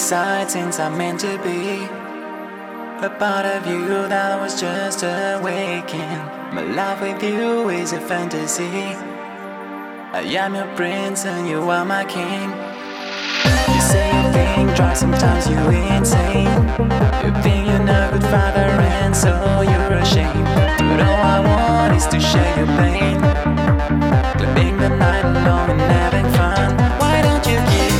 decide since I'm meant to be a part of you that was just awakened. My life with you is a fantasy. I am your prince and you are my king. You say you think dry, sometimes you insane. You think you're not a good father and so you're ashamed. But all I want is to share your pain, living the night alone and having fun. Why don't you give